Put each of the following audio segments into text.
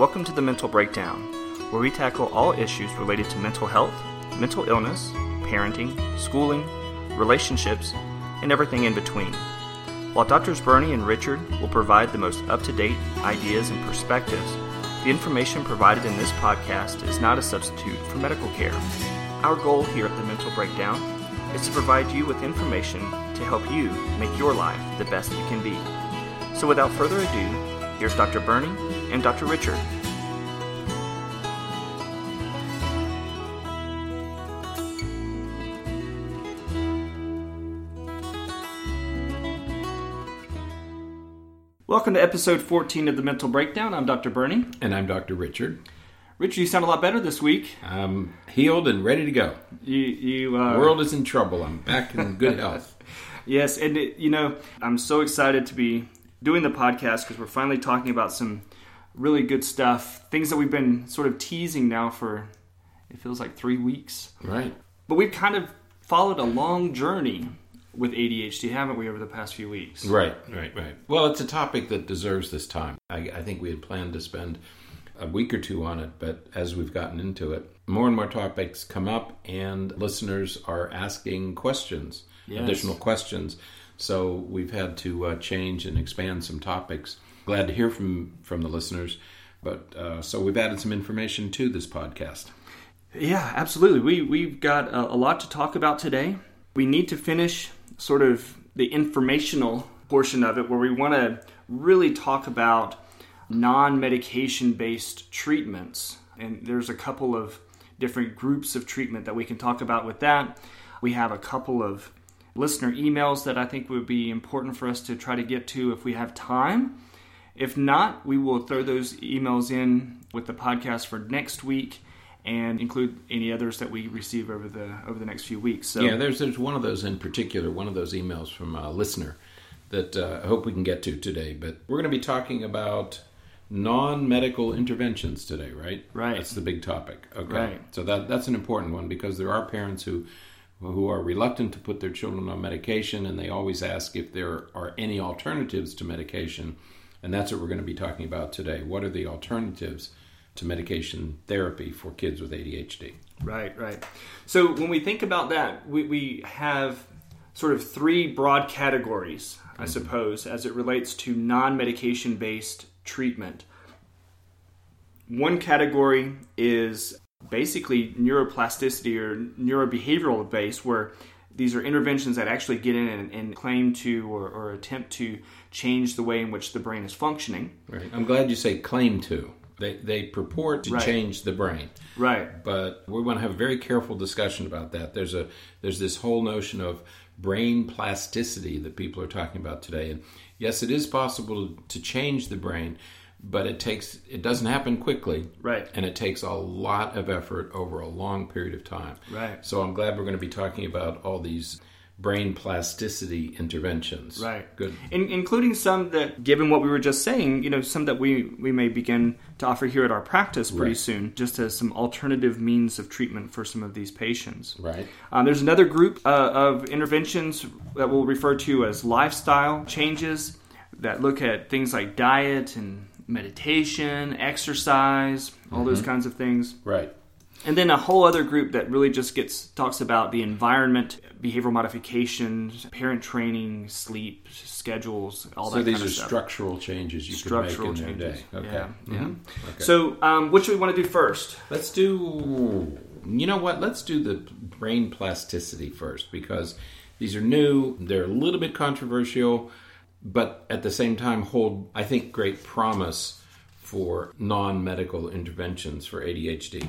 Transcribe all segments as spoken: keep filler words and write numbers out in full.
Welcome to the Mental Breakdown, where we tackle all issues related to mental health, mental illness, parenting, schooling, relationships, and everything in between. While Doctors Bernie and Richard will provide the most up-to-date ideas and perspectives, the information provided in this podcast is not a substitute for medical care. Our goal here at the Mental Breakdown is to provide you with information to help you make your life the best you can be. So without further ado, here's Doctor Bernie and Doctor Richard. Welcome to episode fourteen of the Mental Breakdown. I'm Doctor Bernie. And I'm Doctor Richard. Richard, you sound a lot better this week. I'm healed and ready to go. You, you, uh... The world is in trouble. I'm back in good health. Yes, and it, you know, I'm so excited to be doing the podcast because we're finally talking about some really good stuff, things that we've been sort of teasing now for, it feels like three weeks. Right. But we've kind of followed a long journey with A D H D, haven't we, over the past few weeks? Right, right, right. Well, it's a topic that deserves this time. I, I think we had planned to spend a week or two on it, but as we've gotten into it, more and more topics come up, and listeners are asking questions, yes. additional questions. So we've had to uh, change and expand some topics. Glad to hear from, from the listeners, but uh, so we've added some information to this podcast. Yeah, absolutely. We, we've got a, a lot to talk about today. We need to finish sort of the informational portion of it, where we want to really talk about non-medication based treatments. And there's a couple of different groups of treatment that we can talk about with that. We have a couple of listener emails that I think would be important for us to try to get to if we have time. If not, we will throw those emails in with the podcast for next week and include any others that we receive over the over the next few weeks. So yeah, there's there's one of those in particular, one of those emails from a listener that uh, I hope we can get to today. But we're going to be talking about non-medical interventions today, right? Right. That's the big topic. Okay. Right. So that that's an important one, because there are parents who who are reluctant to put their children on medication, and they always ask if there are any alternatives to medication. And that's what we're going to be talking about today. What are the alternatives to medication therapy for kids with A D H D? Right, right. So when we think about that, we, we have sort of three broad categories, I mm-hmm. suppose, as it relates to non-medication based treatment. One category is basically neuroplasticity or neurobehavioral based, where these are interventions that actually get in and, and claim to or, or attempt to change the way in which the brain is functioning. Right. I'm glad you say claim to. They they purport to right. change the brain. Right. But we want to have a very careful discussion about that. There's a there's this whole notion of brain plasticity that people are talking about today. And yes, it is possible to change the brain, but it takes it doesn't happen quickly. Right. And it takes a lot of effort over a long period of time. Right. So I'm glad we're going to be talking about all these brain plasticity interventions. Right. Good. In, including some that, given what we were just saying, you know, some that we, we may begin to offer here at our practice pretty right. soon, just as some alternative means of treatment for some of these patients. Right. Um, there's another group uh, of interventions that we'll refer to as lifestyle changes that look at things like diet and meditation, exercise, all mm-hmm. those kinds of things. Right. And then a whole other group that really just gets talks about the environment, behavioral modifications, parent training, sleep, schedules, all so that kind of stuff. So these are structural changes you structural can make in changes. their day. Okay. Yeah. Mm-hmm. yeah. Okay. So um, what should we want to do first? Let's do, you know what, let's do the brain plasticity first, because these are new, they're a little bit controversial, but at the same time hold, I think, great promise for non-medical interventions for A D H D.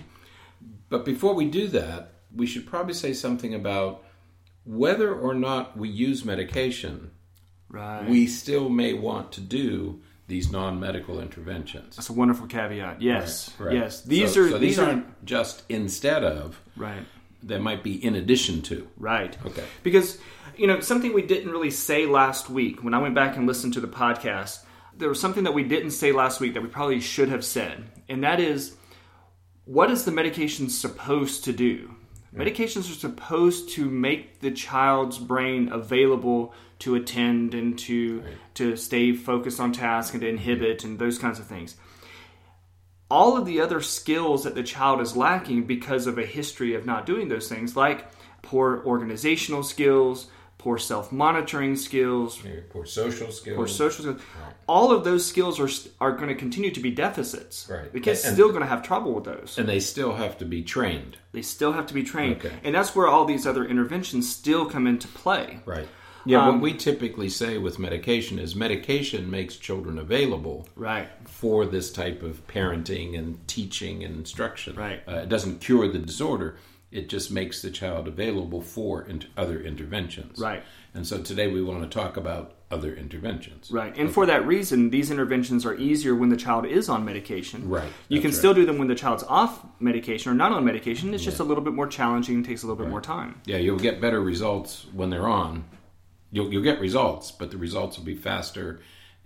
But before we do that, we should probably say something about whether or not we use medication, right. we still may want to do these non-medical interventions. That's a wonderful caveat. Yes. Right, right. Yes. These so, are so these, these are, aren't just instead of. Right. They might be in addition to. Right. Okay. Because, you know, something we didn't really say last week, when I went back and listened to the podcast, there was something that we didn't say last week that we probably should have said. And that is, what is the medication supposed to do? Right. Medications are supposed to make the child's brain available to attend and to right. to stay focused on task and to inhibit and those kinds of things. all of the other skills that the child is lacking because of a history of not doing those things, like poor organizational skills, poor self-monitoring skills, poor social skills, poor social skills. Right. All of those skills are are going to continue to be deficits. Right. The kid's And- still going to have trouble with those. and they still have to be trained. They still have to be trained. Okay. And that's where all these other interventions still come into play. Right. Yeah, Um, what we typically say with medication is medication makes children available Right. for this type of parenting and teaching and instruction. Right. Uh, it doesn't cure the disorder. It just makes the child available for in- other interventions. Right. And so today we want to talk about other interventions. Right. And for that reason, these interventions are easier when the child is on medication. Right. You That's can right. still do them when the child's off medication or not on medication. It's just a little bit more challenging, takes a little bit more time. Yeah, you'll get better results when they're on. You'll, you'll get results, but the results will be faster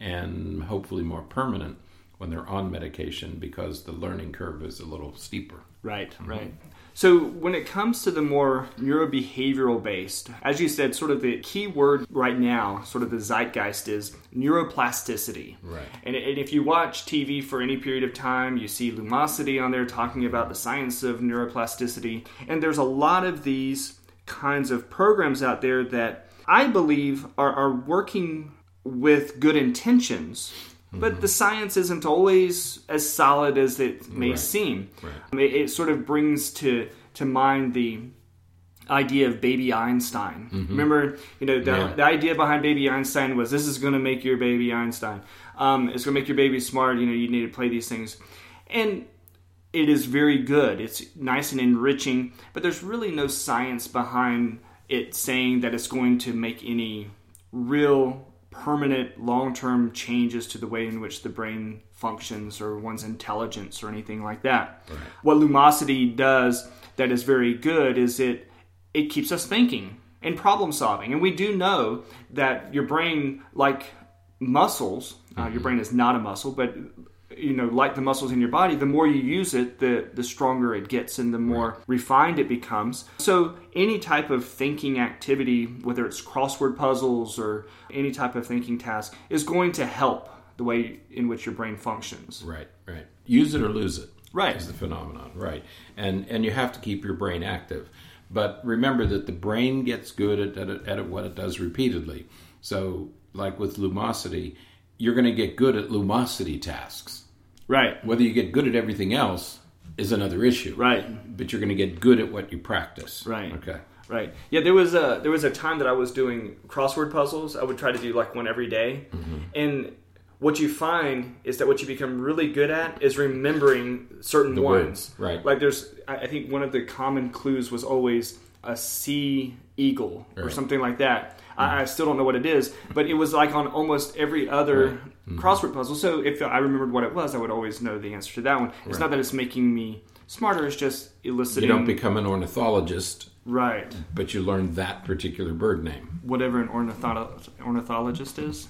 and hopefully more permanent when they're on medication because the learning curve is a little steeper. Right, right. So when it comes to the more neurobehavioral based, as you said, sort of the key word right now, sort of the zeitgeist is neuroplasticity. Right. And, and if you watch T V for any period of time, you see Lumosity on there talking about the science of neuroplasticity. And there's a lot of these kinds of programs out there that I believe are, are working with good intentions. But the science isn't always as solid as it may Right. seem. Right. I mean, it sort of brings to to mind the idea of baby Einstein. Remember, you know, the, Yeah. the idea behind baby Einstein was this is going to make your baby Einstein. Um, it's going to make your baby smart. You know, you need to play these things, and it is very good. It's nice and enriching, but there's really no science behind it saying that it's going to make any real permanent long-term changes to the way in which the brain functions or one's intelligence or anything like that. Right. What Lumosity does that is very good is it it keeps us thinking and problem solving. And we do know that your brain, like muscles, uh, your brain is not a muscle, but you know, like the muscles in your body, the more you use it, the the stronger it gets and the more right. refined it becomes. So any type of thinking activity, whether it's crossword puzzles or any type of thinking task, is going to help the way in which your brain functions. Right, right. Use it or lose it. Right. Is the phenomenon. Right. And and you have to keep your brain active. But remember that the brain gets good at, at, at what it does repeatedly. So like with Lumosity, you're going to get good at Lumosity tasks. Right. Whether you get good at everything else is another issue. Right. But you're going to get good at what you practice. Right. Okay. Right. Yeah, there was a there was a time that I was doing crossword puzzles. I would try to do like one every day. Mm-hmm. And what you find is that what you become really good at is remembering certain the ones. Words. Right. Like there's, I think one of the common clues was always a sea eagle or right. something like that. Mm-hmm. I, I still don't know what it is, but it was like on almost every other right. mm-hmm. crossword puzzle. So if I remembered what it was, I would always know the answer to that one. It's right. not that it's making me smarter, it's just eliciting. You don't become an ornithologist. Right. But you learn that particular bird name. Whatever an ornitho- ornithologist is.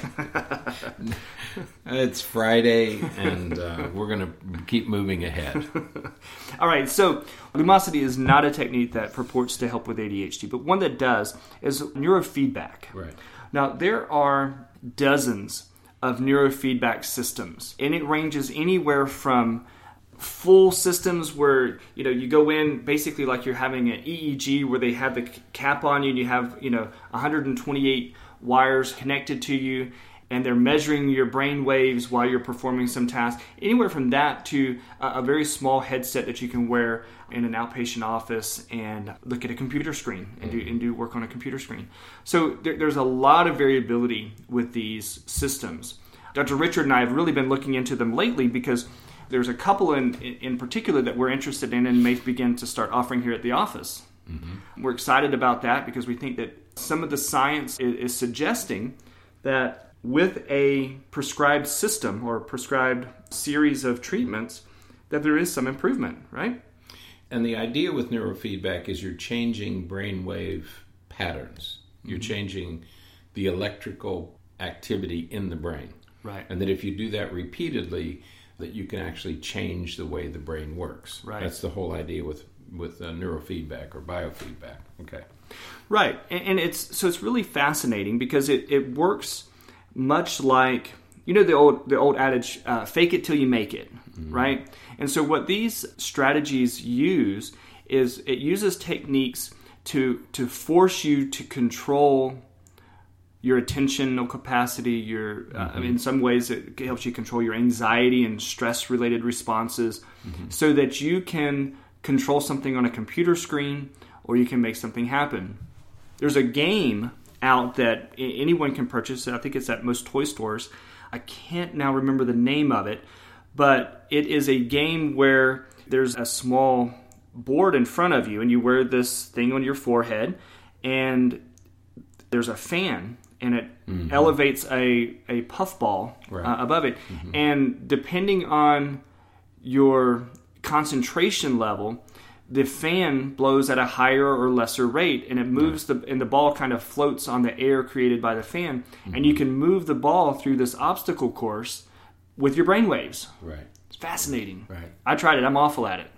It's Friday, and uh, we're going to keep moving ahead. All right, so Lumosity is not a technique that purports to help with A D H D, but one that does is neurofeedback. Right. Now, there are dozens of neurofeedback systems, and it ranges anywhere from full systems where, you know, you go in basically like you're having an E E G where they have the cap on you and you have, you know, one hundred twenty-eight wires connected to you and they're measuring your brain waves while you're performing some task. Anywhere from that to a, a very small headset that you can wear in an outpatient office and look at a computer screen and do, and do work on a computer screen. So there, there's a lot of variability with these systems. Doctor Richard and I have really been looking into them lately because there's a couple in, in particular that we're interested in and may begin to start offering here at the office. Mm-hmm. We're excited about that because we think that some of the science is, is suggesting that with a prescribed system or prescribed series of treatments, that there is some improvement, right? And the idea with neurofeedback is you're changing brainwave patterns. You're mm-hmm. changing the electrical activity in the brain. Right. And that if you do that repeatedly, that you can actually change the way the brain works. Right. That's the whole idea with with uh, neurofeedback or biofeedback. Okay. Right, and, and it's so it's really fascinating because it, it works much like you know the old the old adage, uh, fake it till you make it, mm-hmm. right? And so what these strategies use is it uses techniques to to force you to control your attentional capacity. Your mm-hmm. uh, I mean, in some ways it helps you control your anxiety and stress related responses, mm-hmm. so that you can control something on a computer screen, or you can make something happen. There's a game out that anyone can purchase. I think it's at most toy stores. I can't now remember the name of it, but it is a game where there's a small board in front of you, and you wear this thing on your forehead, and there's a fan, and it mm-hmm. elevates a, a puffball right. uh, above it. Mm-hmm. And depending on your concentration level, the fan blows at a higher or lesser rate, and it moves right. the and the ball kind of floats on the air created by the fan, mm-hmm. and you can move the ball through this obstacle course with your brain waves. Right. It's fascinating. Right. I tried it. I'm awful at it.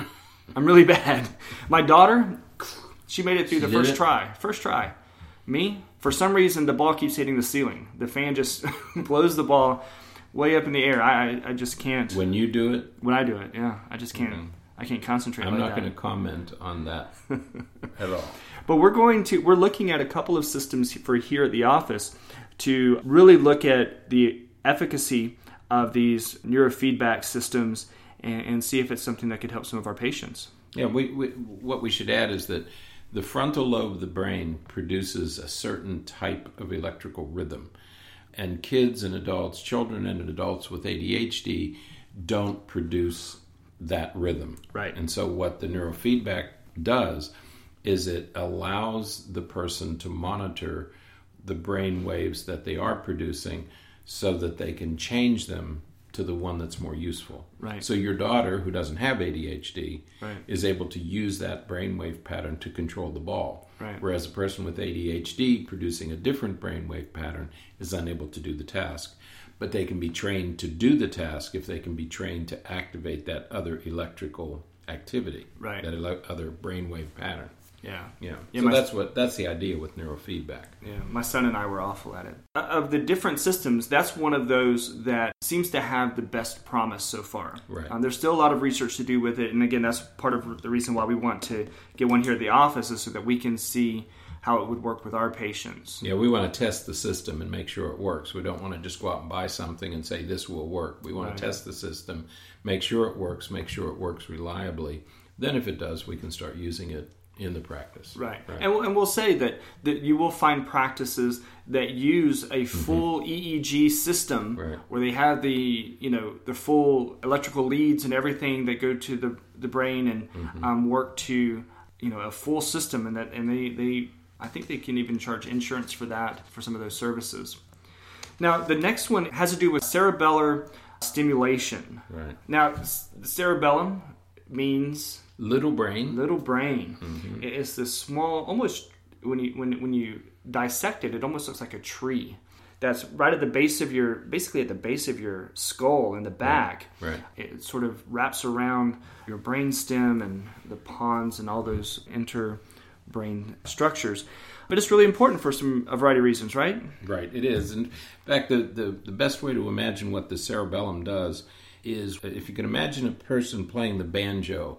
I'm really bad. My daughter, she made it through she the first it? try. First try. Me, for some reason, the ball keeps hitting the ceiling. The fan just blows the ball way up in the air. I I, I just can't. When you do it? When I do it, yeah. I just can't. Mm-hmm. I can't concentrate. I'm like not that. going to comment on that at all. But we're going to we're looking at a couple of systems for here at the office to really look at the efficacy of these neurofeedback systems and, and see if it's something that could help some of our patients. Yeah, we, we what we should add is that the frontal lobe of the brain produces a certain type of electrical rhythm, and kids and adults, children and adults with A D H D don't produce that rhythm. Right. And so what the neurofeedback does is it allows the person to monitor the brain waves that they are producing so that they can change them to the one that's more useful. Right. So your daughter, who doesn't have A D H D, right. is able to use that brainwave pattern to control the ball. Right. Whereas a person with A D H D producing a different brainwave pattern is unable to do the task. But they can be trained to do the task if they can be trained to activate that other electrical activity, right. that ele- other brainwave pattern. Yeah, yeah. yeah so my, that's what that's the idea with neurofeedback. Yeah, my son and I were awful at it. Of the different systems, that's one of those that seems to have the best promise so far. Right. Um, there's still a lot of research to do with it, and again, that's part of the reason why we want to get one here at the office, is so that we can see how it would work with our patients. Yeah, we want to test the system and make sure it works. We don't want to just go out and buy something and say this will work. We want right. to test the system, make sure it works, make sure it works reliably. Then if it does, we can start using it in the practice. Right. right. And, we'll, and we'll say that, that you will find practices that use a full mm-hmm. E E G system right. where they have the, you know, the full electrical leads and everything that go to the the brain and mm-hmm. um, work to, you know, a full system, and that and they, they I think they can even charge insurance for that, for some of those services. Now, the next one has to do with cerebellar stimulation. Right. Now, the cerebellum means little brain. Little brain. Mm-hmm. It's this small, almost when you when when you dissect it, it almost looks like a tree. That's right at the base of your, basically at the base of your skull in the back. Right. right. It sort of wraps around your brainstem and the pons and all those inter-brain structures. But it's really important for some a variety of reasons, right? Right, it is. And in fact, the, the, the best way to imagine what the cerebellum does is, if you can imagine a person playing the banjo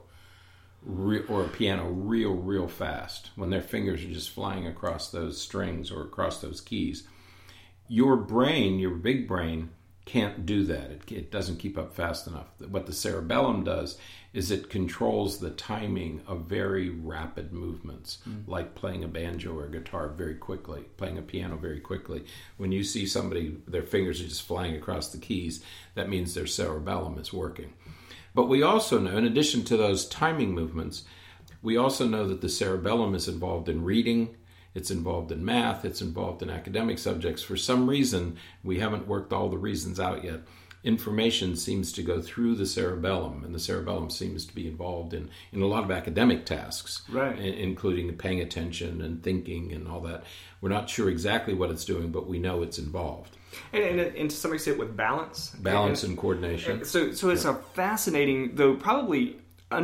or a piano real, real fast, when their fingers are just flying across those strings or across those keys, your brain, your big brain, can't do that. It, it doesn't keep up fast enough. What the cerebellum does is it controls the timing of very rapid movements, mm. like playing a banjo or a guitar very quickly, playing a piano very quickly. When you see somebody, their fingers are just flying across the keys, that means their cerebellum is working. But we also know, in addition to those timing movements, we also know that the cerebellum is involved in reading, it's involved in math, it's involved in academic subjects. For some reason, we haven't worked all the reasons out yet. Information seems to go through the cerebellum, and the cerebellum seems to be involved in, in a lot of academic tasks, right. including paying attention and thinking and all that. We're not sure exactly what it's doing, but we know it's involved. And, and, and to some extent with balance. Balance and, and coordination. So, so it's yeah. a fascinating, though probably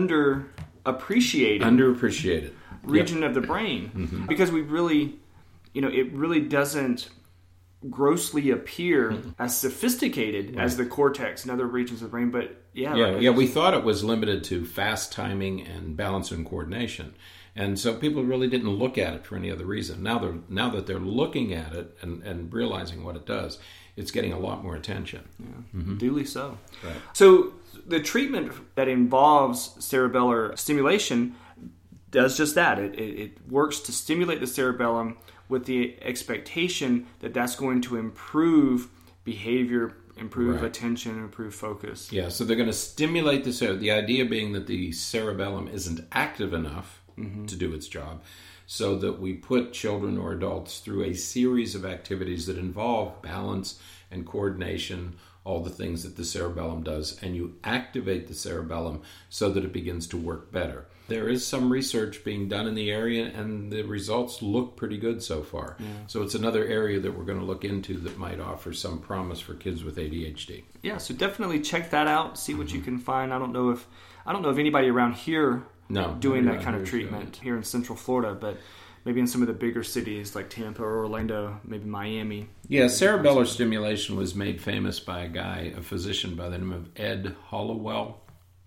underappreciated. Underappreciated. region yep. of the brain, mm-hmm. because we really, you know, it really doesn't grossly appear as sophisticated right. as the cortex and other regions of the brain. But yeah, yeah, like, yeah, we thought it was limited to fast timing and balance and coordination. And so people really didn't look at it for any other reason. Now they're now that they're looking at it and, and realizing what it does, it's getting a lot more attention. Yeah, mm-hmm. Duly so. Right. So the treatment that involves cerebellar stimulation does just that. It, it, it works to stimulate the cerebellum with the expectation that that's going to improve behavior, improve right. attention, improve focus. Yeah, so they're going to stimulate the cerebellum. The idea being that the cerebellum isn't active enough mm-hmm. to do its job, so that we put children or adults through a series of activities that involve balance and coordination, all the things that the cerebellum does, and you activate the cerebellum so that it begins to work better. There is some research being done in the area, and the results look pretty good so far. Yeah. So it's another area that we're going to look into that might offer some promise for kids with A D H D. Yeah, so definitely check that out, see what mm-hmm. you can find. I don't know if I don't know if anybody around here no, doing that kind of treatment sure. here in Central Florida, but maybe in some of the bigger cities like Tampa or Orlando, maybe Miami. Yeah, cerebellar stimulation was made famous by a guy, a physician by the name of Ed Hollowell.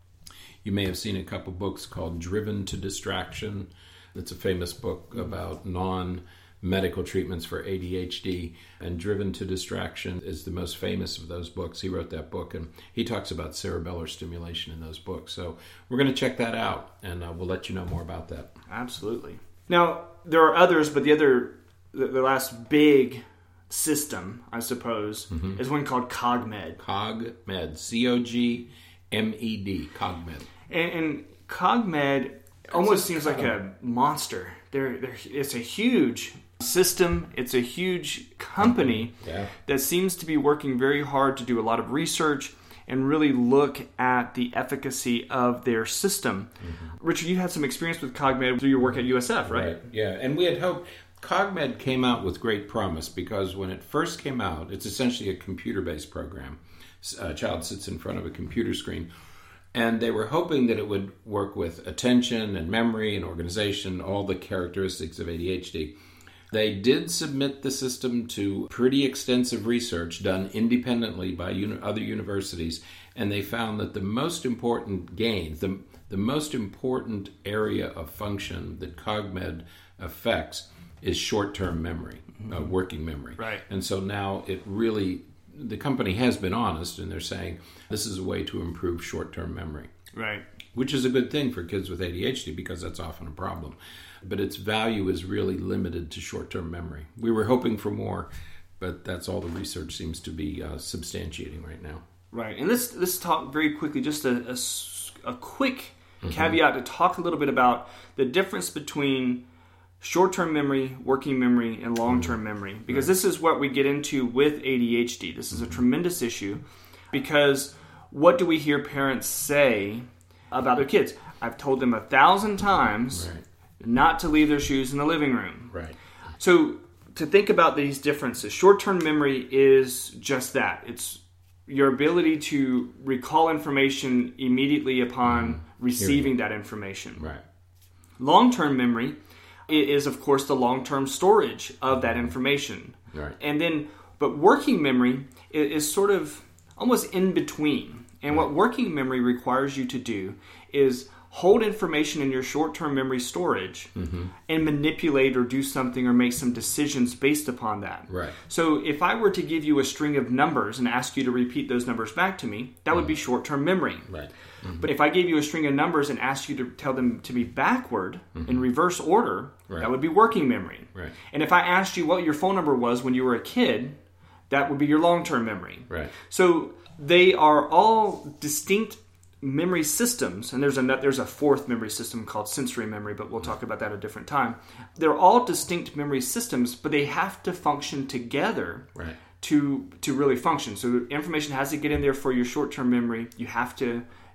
You may have seen a couple books called Driven to Distraction. It's a famous book about non-medical treatments for A D H D. And Driven to Distraction is the most famous of those books. He wrote that book, and he talks about cerebellar stimulation in those books. So we're going to check that out, and uh, we'll let you know more about that. Absolutely. Now, there are others, but the other, the, the last big system, I suppose, mm-hmm. is one called CogMed. CogMed. C O G M E D. CogMed. And, and CogMed almost seems like a monster. They're, they're, it's a huge system. It's a huge company yeah. that seems to be working very hard to do a lot of research and really look at the efficacy of their system. Mm-hmm. Richard, you had some experience with CogMed through your work at U S F, right? Right, yeah. And we had hoped... CogMed came out with great promise because when it first came out, it's essentially a computer-based program. A child sits in front of a computer screen, and they were hoping that it would work with attention and memory and organization, all the characteristics of A D H D. They did submit the system to pretty extensive research done independently by uni- other universities, and they found that the most important gains, the, the most important area of function that CogMed affects is short-term memory, mm-hmm. uh, working memory. Right. And so now it really, the company has been honest, and they're saying this is a way to improve short-term memory. Right. Which is a good thing for kids with A D H D because that's often a problem. But its value is really limited to short-term memory. We were hoping for more, but that's all the research seems to be uh, substantiating right now. Right. And let's, let's talk very quickly, just a, a, a quick mm-hmm. caveat to talk a little bit about the difference between short-term memory, working memory, and long-term mm-hmm. memory. Because right. this is what we get into with A D H D. This is a tremendous issue because what do we hear parents say about their kids? I've told them a thousand times right. not to leave their shoes in the living room. Right. So to think about these differences, short-term memory is just that. It's your ability to recall information immediately upon mm-hmm. receiving that information. Right. Long-term memory is, of course, the long-term storage of that information. Right. And then, but working memory is, is sort of almost in between. And right. what working memory requires you to do is hold information in your short-term memory storage mm-hmm. and manipulate or do something or make some decisions based upon that. Right. So if I were to give you a string of numbers and ask you to repeat those numbers back to me, that mm-hmm. would be short-term memory. Right. Mm-hmm. But if I gave you a string of numbers and asked you to tell them to be backward mm-hmm. in reverse order, right. that would be working memory. Right. And if I asked you what your phone number was when you were a kid, that would be your long-term memory. Right. So they are all distinct memory systems, and there's a there's a fourth memory system called sensory memory, but we'll talk about that at a different time. They're all distinct memory systems, but they have to function together right. to to really function. So information has to get in there for your short-term memory. You have to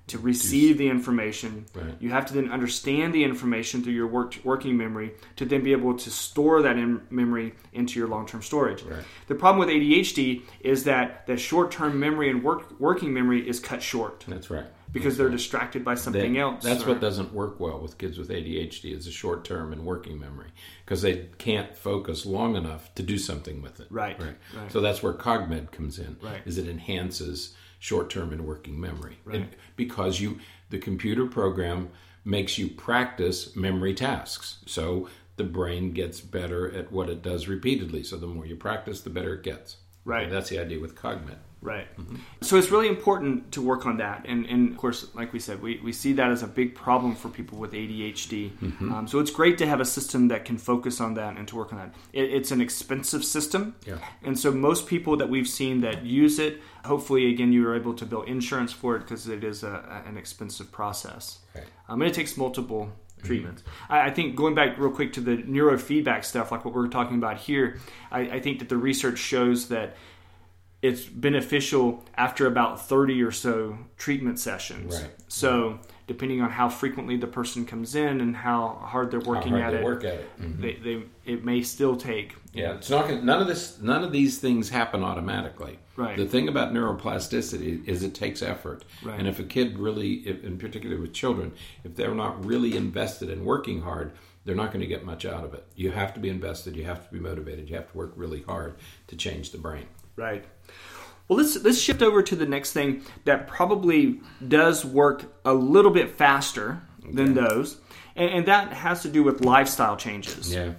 to receive the information. Right. You have to then understand the information through your work, working memory to then be able to store that in memory into your long-term storage. Right. The problem with A D H D is that the short-term memory and work, working memory is cut short. That's right. Because That's they're right. distracted by something they, else. That's or, what doesn't work well with kids with A D H D is the short-term and working memory because they can't focus long enough to do something with it. Right. Right. right. So that's where CogMed comes in. Right. Is it enhances short-term and working memory. Right. And because you the computer program makes you practice memory tasks. So the brain gets better at what it does repeatedly. So the more you practice, the better it gets. Right. And that's the idea with CogMed. Right. Mm-hmm. So it's really important to work on that. And, and of course, like we said, we, we see that as a big problem for people with A D H D. Mm-hmm. Um, so it's great to have a system that can focus on that and to work on that. It, it's an expensive system. Yeah. And so most people that we've seen that use it, hopefully, again, you are able to build insurance for it because it is a, an expensive process. Right. Um, and it takes multiple treatments. Mm-hmm. I, I think going back real quick to the neurofeedback stuff, like what we're talking about here, I, I think that the research shows that it's beneficial after about thirty or so treatment sessions. Right. So depending on how frequently the person comes in and how hard they're working how hard at they it, work at it. Mm-hmm. they, they, it may still take. Yeah, it's not gonna, none of this. None of these things happen automatically. Right. The thing about neuroplasticity is it takes effort, Right. and if a kid really, if, in particular with children, if they're not really invested in working hard, they're not going to get much out of it. You have to be invested. You have to be motivated. You have to work really hard to change the brain. Right. Well, let's let's shift over to the next thing that probably does work a little bit faster okay. than those, and, and that has to do with lifestyle changes. Yeah.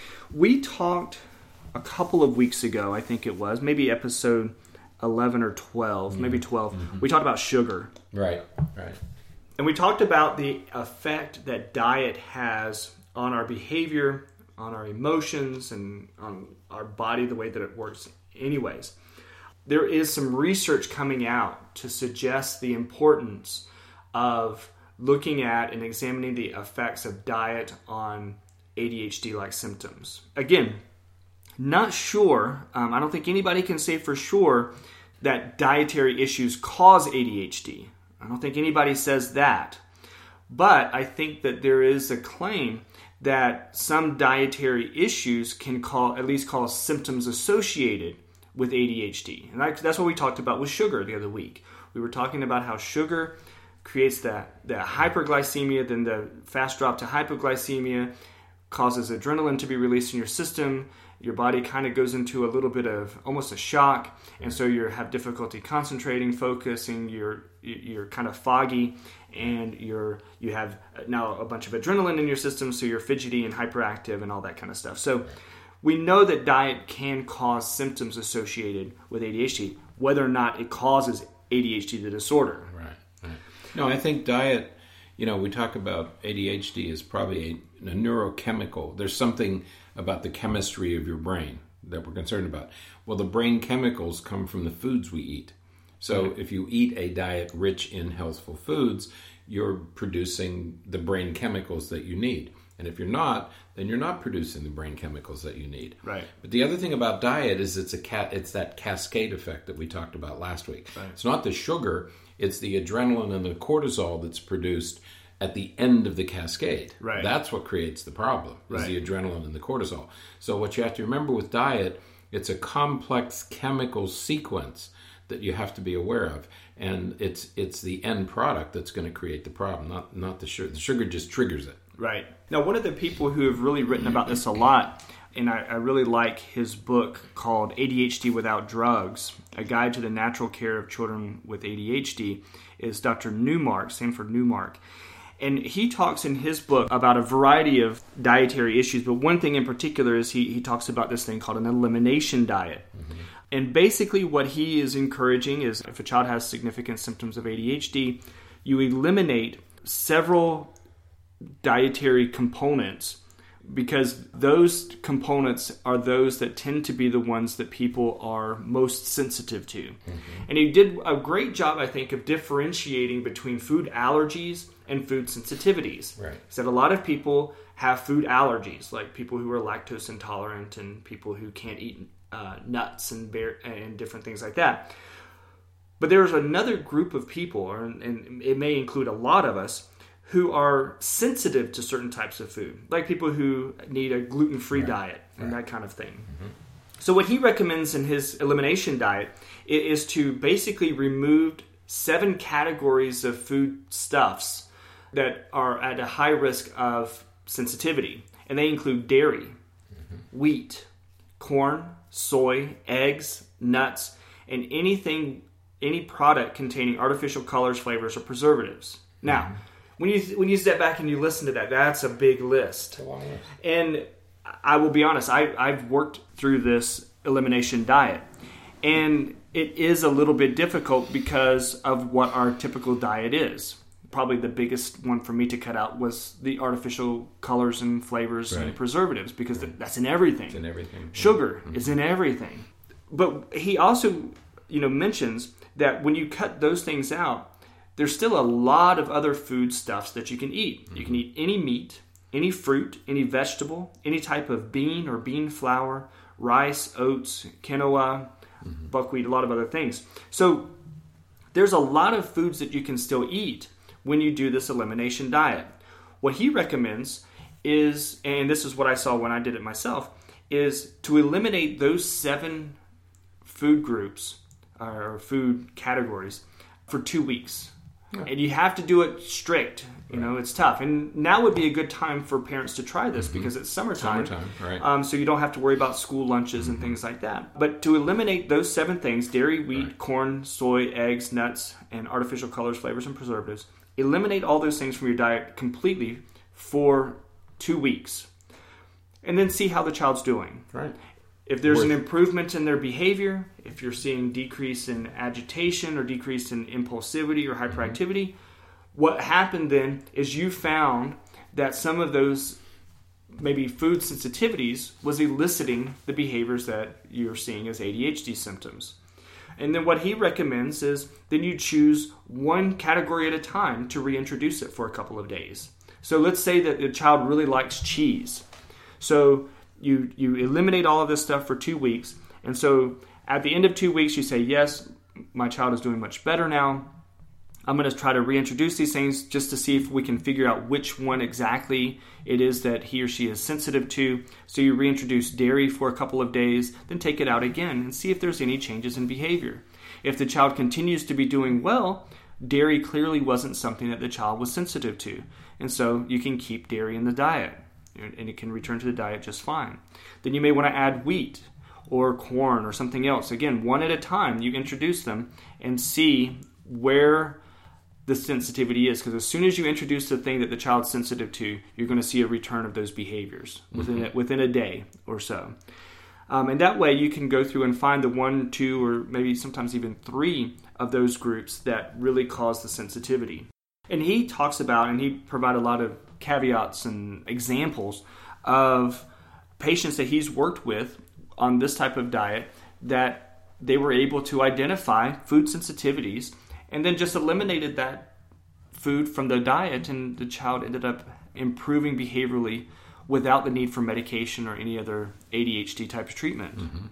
We talked a couple of weeks ago, I think it was, maybe episode eleven or twelve, mm-hmm. maybe twelve. Mm-hmm. We talked about sugar. Right, right. And we talked about the effect that diet has on our behavior, on our emotions, and on our body, the way that it works anyways. There is some research coming out to suggest the importance of looking at and examining the effects of diet on A D H D-like symptoms. Again, not sure, um, I don't think anybody can say for sure that dietary issues cause A D H D. I don't think anybody says that. But I think that there is a claim that some dietary issues can call, at least cause symptoms associated with A D H D. And that's what we talked about with sugar the other week. We were talking about how sugar creates that, that hyperglycemia, then the fast drop to hypoglycemia causes adrenaline to be released in your system. Your body kind of goes into a little bit of almost a shock, and so you have difficulty concentrating, focusing, you're you're kind of foggy, and you're you have now a bunch of adrenaline in your system, so you're fidgety and hyperactive and all that kind of stuff. So we know that diet can cause symptoms associated with A D H D, whether or not it causes A D H D, the disorder. Right. right. No, I think diet, you know, we talk about A D H D is probably a, a neurochemical. There's something about the chemistry of your brain that we're concerned about. Well, the brain chemicals come from the foods we eat. So right. if you eat a diet rich in healthful foods, you're producing the brain chemicals that you need. And if you're not, then you're not producing the brain chemicals that you need. Right. But the other thing about diet is it's a ca- it's that cascade effect that we talked about last week. Right. It's not the sugar, it's the adrenaline and the cortisol that's produced at the end of the cascade. Right. That's what creates the problem, is right. the adrenaline and the cortisol. So what you have to remember with diet, it's a complex chemical sequence that you have to be aware of. And it's it's the end product that's going to create the problem, not not the sugar. The sugar just triggers it. Right. Now, one of the people who have really written about this a lot, and I, I really like his book called A D H D Without Drugs, A Guide to the Natural Care of Children with A D H D, is Doctor Newmark, Sanford Newmark. And he talks in his book about a variety of dietary issues, but one thing in particular is he, he talks about this thing called an elimination diet. Mm-hmm. And basically what he is encouraging is if a child has significant symptoms of A D H D, you eliminate several dietary components because those components are those that tend to be the ones that people are most sensitive to. Mm-hmm. And he did a great job, I think, of differentiating between food allergies and food sensitivities. Right. He said a lot of people have food allergies, like people who are lactose intolerant and people who can't eat uh, nuts and bear, and different things like that. But there's another group of people, and it may include a lot of us, who are sensitive to certain types of food, like people who need a gluten-free right. diet and right. that kind of thing. Mm-hmm. So what he recommends in his elimination diet is to basically remove seven categories of food stuffs that are at a high risk of sensitivity. And they include dairy, mm-hmm. wheat, corn, soy, eggs, nuts, and anything, any product containing artificial colors, flavors, or preservatives. Now, mm-hmm. when you when you step back and you listen to that, that's a big list. A long list. And I will be honest, I, I've worked through this elimination diet. And it is a little bit difficult because of what our typical diet is. Probably the biggest one for me to cut out was the artificial colors and flavors right. and preservatives, because right. that's in everything. It's in everything. Sugar mm-hmm. is in everything. But he also, you know, mentions that when you cut those things out, there's still a lot of other foodstuffs that you can eat. Mm-hmm. You can eat any meat, any fruit, any vegetable, any type of bean or bean flour, rice, oats, quinoa, mm-hmm. buckwheat, a lot of other things. So there's a lot of foods that you can still eat when you do this elimination diet. What he recommends is, and this is what I saw when I did it myself, is to eliminate those seven food groups or food categories for two weeks. Yeah. And you have to do it strict. You right. know, it's tough. And now would be a good time for parents to try this mm-hmm. because it's summertime. Summertime, right. Um, so you don't have to worry about school lunches mm-hmm. and things like that. But to eliminate those seven things, dairy, wheat, right. corn, soy, eggs, nuts, and artificial colors, flavors, and preservatives, eliminate all those things from your diet completely for two weeks. And then see how the child's doing. Right. If there's an improvement in their behavior, if you're seeing decrease in agitation or decrease in impulsivity or hyperactivity, mm-hmm. what happened then is you found that some of those maybe food sensitivities was eliciting the behaviors that you're seeing as A D H D symptoms. And then what he recommends is then you choose one category at a time to reintroduce it for a couple of days. So let's say that the child really likes cheese. So you you eliminate all of this stuff for two weeks. And so at the end of two weeks, you say, yes, my child is doing much better now. I'm going to try to reintroduce these things just to see if we can figure out which one exactly it is that he or she is sensitive to. So you reintroduce dairy for a couple of days, then take it out again and see if there's any changes in behavior. If the child continues to be doing well, dairy clearly wasn't something that the child was sensitive to. And so you can keep dairy in the diet, and it can return to the diet just fine. Then you may want to add wheat or corn or something else. Again, one at a time, you introduce them and see where the sensitivity is, because as soon as you introduce the thing that the child's sensitive to, you're going to see a return of those behaviors within mm-hmm. a, within a day or so. Um, and that way you can go through and find the one, two, or maybe sometimes even three of those groups that really cause the sensitivity. And he talks about, and he provides a lot of caveats and examples of patients that he's worked with on this type of diet that they were able to identify food sensitivities and then just eliminated that food from the diet, and the child ended up improving behaviorally without the need for medication or any other A D H D type of treatment. Mm-hmm.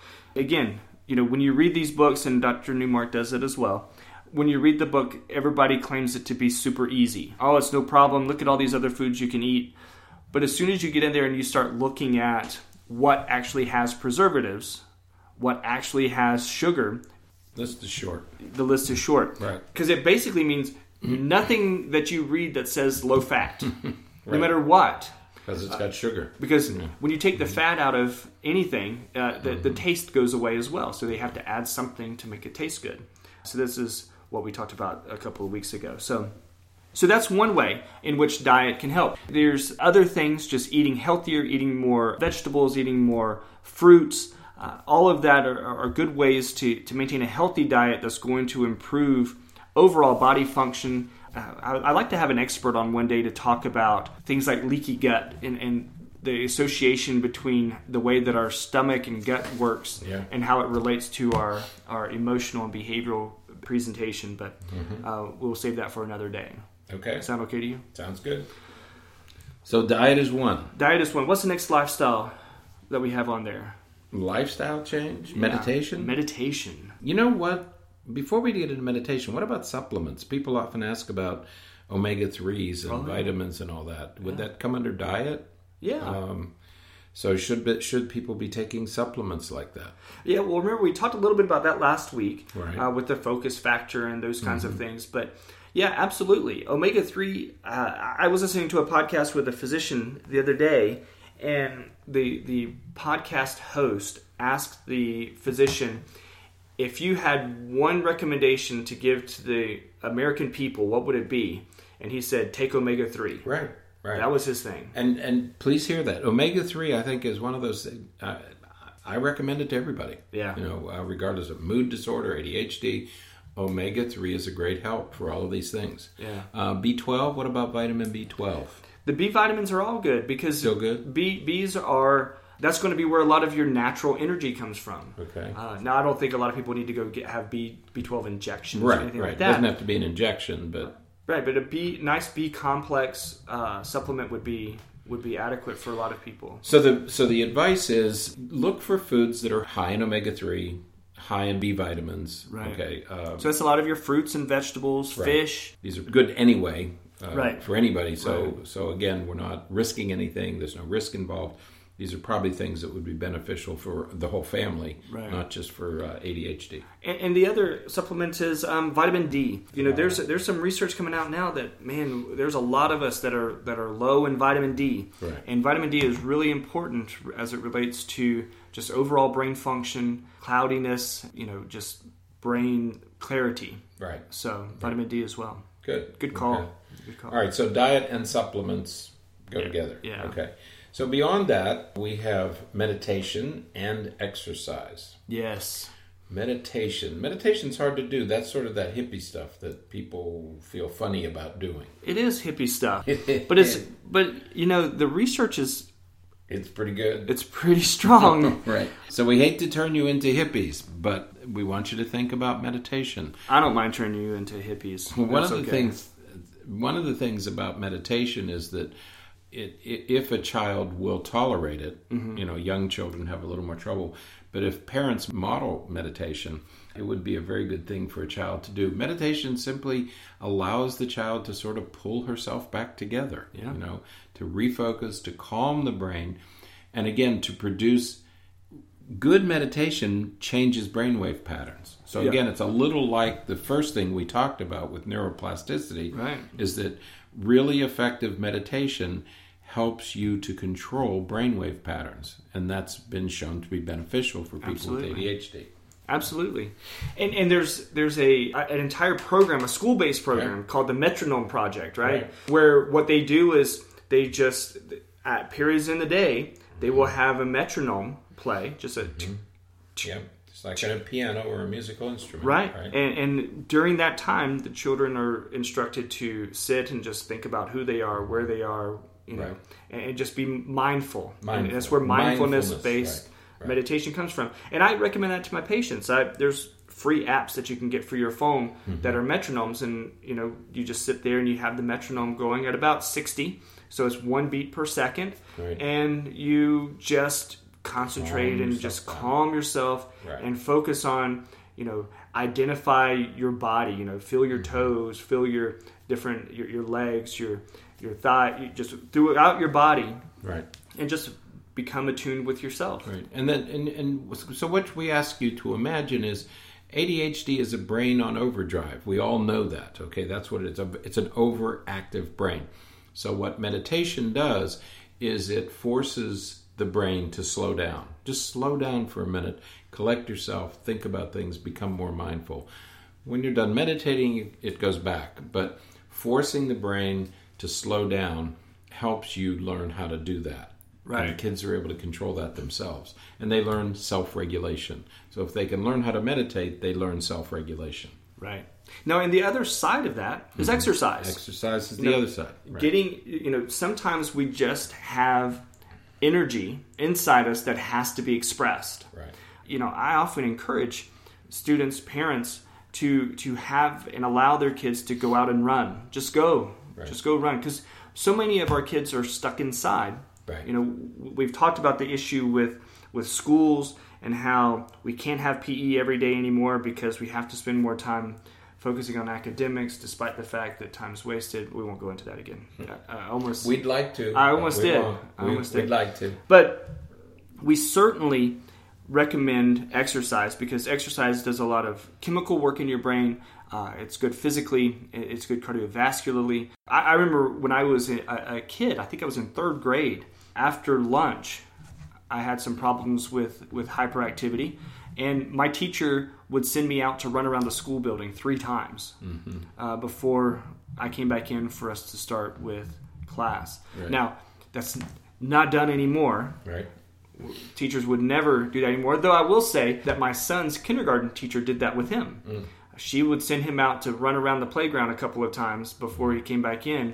Again, you know, when you read these books, and Doctor Newmark does it as well, when you read the book, everybody claims it to be super easy. Oh, it's no problem. Look at all these other foods you can eat. But as soon as you get in there and you start looking at what actually has preservatives, what actually has sugar, list is short. The list is short. Right. Because it basically means nothing that you read that says low fat, right. no matter what. Because it's got sugar. Because yeah. when you take the fat out of anything, uh, the, mm-hmm. the taste goes away as well. So they have to add something to make it taste good. So this is what we talked about a couple of weeks ago. So so that's one way in which diet can help. There's other things, just eating healthier, eating more vegetables, eating more fruits. Uh, all of that are, are good ways to, to maintain a healthy diet that's going to improve overall body function. Uh, I, I like to have an expert on one day to talk about things like leaky gut and, and the association between the way that our stomach and gut works yeah. and how it relates to our, our emotional and behavioral presentation. But mm-hmm. uh, we'll save that for another day. Okay. Sound okay to you? Sounds good. So diet is one. Diet is one. What's the next lifestyle that we have on there? Lifestyle change? Yeah. Meditation? Meditation. You know what? before we get into meditation, what about supplements? People often ask about omega threes and oh, yeah. vitamins and all that. Would yeah. that come under diet? Yeah. Um, so should should people be taking supplements like that? Yeah, well, remember we talked a little bit about that last week right. uh, with the focus factor and those kinds mm-hmm. of things. But yeah, absolutely. omega three, uh, I was listening to a podcast with a physician the other day, and the the podcast host asked the physician, if you had one recommendation to give to the American people, what would it be? And he said, take omega three. Right. Right. That was his thing. And and please hear that. omega three, I think, is one of those things. Uh, I recommend it to everybody. Yeah. You know, uh, regardless of mood disorder, A D H D, omega three is a great help for all of these things. Yeah. Uh, B twelve, what about vitamin B twelve? The B vitamins are all good because Still good? B, Bs are, that's going to be where a lot of your natural energy comes from. Okay. Uh, now, I don't think a lot of people need to go get have B, B12 injections right, or anything right. like that. It doesn't have to be an injection, but... Right, but a B, nice B complex uh, supplement would be would be adequate for a lot of people. So the so the advice is look for foods that are high in omega three, high in B vitamins. Right. Okay. Um, so that's a lot of your fruits and vegetables, right. fish. These are good anyway. Uh, right. For anybody. So right. so again, we're not risking anything. There's no risk involved. These are probably things that would be beneficial for the whole family, right. not just for uh, A D H D. And, and the other supplement is um, vitamin D. You know, there's there's some research coming out now that, man, there's a lot of us that are that are low in vitamin D. Right. And vitamin D is really important as it relates to just overall brain function, cloudiness, you know, just brain clarity. Right. So vitamin right. D as well. Good. Good call. Okay. Good call. All right, so diet and supplements go yeah. together. Yeah. Okay. So beyond that, we have meditation and exercise. Yes. Meditation. Meditation's hard to do. That's sort of that hippie stuff that people feel funny about doing. It is hippie stuff. but it's but you know, the research is it's pretty good. It's pretty strong. Right. So we hate to turn you into hippies, but we want you to think about meditation. I don't mind turning you into hippies. Well, one That's of the okay. things one of the things about meditation is that It, it, if a child will tolerate it, mm-hmm. you know, young children have a little more trouble. But if parents model meditation, it would be a very good thing for a child to do. Meditation simply allows the child to sort of pull herself back together, yeah. you know, to refocus, to calm the brain, and again, to produce good meditation changes brainwave patterns. So yeah. again, it's a little like the first thing we talked about with neuroplasticity, right. is that really effective meditation helps you to control brainwave patterns, and that's been shown to be beneficial for people Absolutely. with A D H D. Absolutely, and and there's there's a an entire program, a school based program right. called the Metronome Project, right? right? Where what they do is they just at periods in the day they will have a metronome play, just a. Mm-hmm. Yep. It's like a piano or a musical instrument. Right. right. And, and during that time, the children are instructed to sit and just think about who they are, where they are, you know, right. and, and just be mindful. mindful. And that's where mindfulness-based mindfulness, right. Right. meditation comes from. And I recommend that to my patients. I, there's free apps that you can get for your phone mm-hmm. that are metronomes. And, you know, you just sit there and you have the metronome going at about sixty. So it's one beat per second. Right. And you just concentrate calm and just down. calm yourself right. and focus on, you know, identify your body, you know, feel your toes, feel your different, your, your legs, your, your thigh, you just throughout your body. Right. And just become attuned with yourself. Right. And then, and, and so what we ask you to imagine is A D H D is a brain on overdrive. We all know that. Okay. That's what it is. It's an overactive brain. So what meditation does is it forces the brain to slow down. Just slow down for a minute, collect yourself, think about things, become more mindful. When you're done meditating, it goes back. But forcing the brain to slow down helps you learn how to do that. Right. And kids are able to control that themselves. And they learn self-regulation. So if they can learn how to meditate, they learn self-regulation. Right. Now, and the other side of that is mm-hmm. exercise. Exercise is you the know, other side. Right. Getting, you know, sometimes we just have energy inside us that has to be expressed. Right. You know, I often encourage students, parents to to have and allow their kids to go out and run. Just go. Right. Just go run. Because so many of our kids are stuck inside. Right. You know, we've talked about the issue with with schools and how we can't have P E every day anymore because we have to spend more time focusing on academics, despite the fact that time's wasted. We won't go into that again. I, I almost. We'd like to. I almost did. Won't. I we, almost we'd did. like to. But we certainly recommend exercise because exercise does a lot of chemical work in your brain. Uh, it's good physically. It's good cardiovascularly. I, I remember when I was a, a kid, I think I was in third grade, after lunch, I had some problems with, with hyperactivity. And my teacher would send me out to run around the school building three times mm-hmm. uh, before I came back in for us to start with class. Right. Now, that's not done anymore. Right. Teachers would never do that anymore, though I will say that my son's kindergarten teacher did that with him. Mm. She would send him out to run around the playground a couple of times before he came back in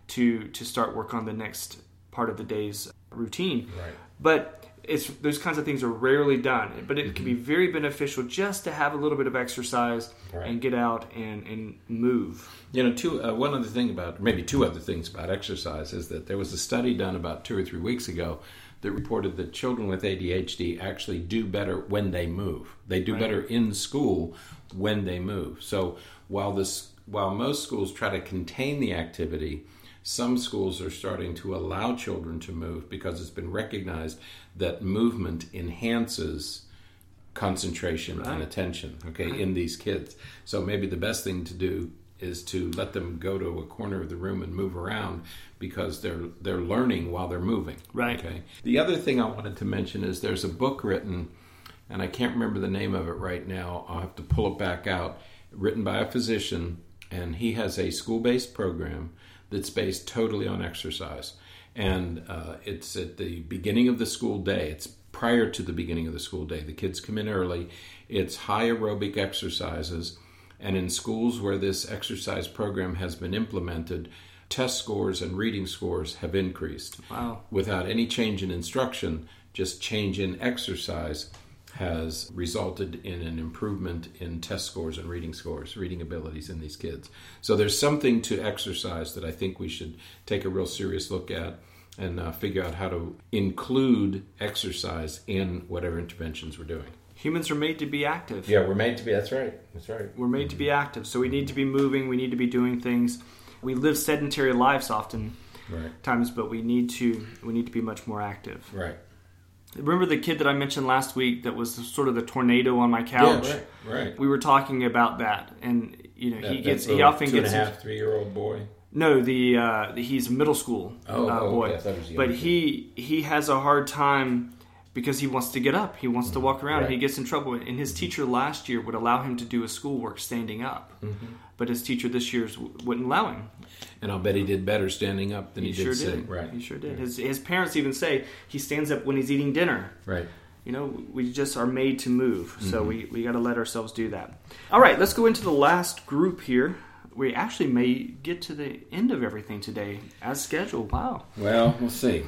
to to start work on the next part of the day's routine. Right. But it's those kinds of things are rarely done. But it mm-hmm. can be very beneficial just to have a little bit of exercise right. and get out and, and move. You know, two, uh, one other thing about, maybe two other things about exercise is that there was a study done about two or three weeks ago that reported that children with A D H D actually do better when they move. They do right. better in school when they move. So while this, while most schools try to contain the activity, some schools are starting to allow children to move because it's been recognized that movement enhances concentration right. and attention, okay, right. in these kids. So maybe the best thing to do is to let them go to a corner of the room and move around because they're they're learning while they're moving. Right. Okay. The other thing I wanted to mention is there's a book written, and I can't remember the name of it right now. I'll have to pull it back out. Written by a physician, and he has a school-based program that's based totally on exercise. And uh, it's at the beginning of the school day. It's prior to the beginning of the school day. The kids come in early. It's high aerobic exercises. And in schools where this exercise program has been implemented, test scores and reading scores have increased. Wow. Without any change in instruction, just change in exercise has resulted in an improvement in test scores and reading scores, reading abilities in these kids. So there's something to exercise that I think we should take a real serious look at and uh, figure out how to include exercise in whatever interventions we're doing. Humans are made to be active. Yeah, we're made to be. That's right. That's right. We're made mm-hmm. to be active. So we need to be moving. We need to be doing things. We live sedentary lives often right. times, but we need to we need to be much more active. Right. Remember the kid that I mentioned last week that was sort of the tornado on my couch? Yeah, right, right. We were talking about that, and you know that, he gets that he often two gets and a half, three year old boy. No, the uh, he's a middle school oh, uh, oh, boy, okay. I thought it was but he he has a hard time because he wants to get up, he wants mm-hmm. to walk around, right. and he gets in trouble. And his teacher last year would allow him to do his schoolwork standing up, mm-hmm. but his teacher this year wouldn't allow him. And I'll bet he did better standing up than he, he did sure sitting. Did. Right. He sure did. Right. His his parents even say he stands up when he's eating dinner. Right. You know, we just are made to move, so mm-hmm. we, we got to let ourselves do that. All right, let's go into the last group here. We actually may get to the end of everything today as scheduled. Wow. Well, we'll see.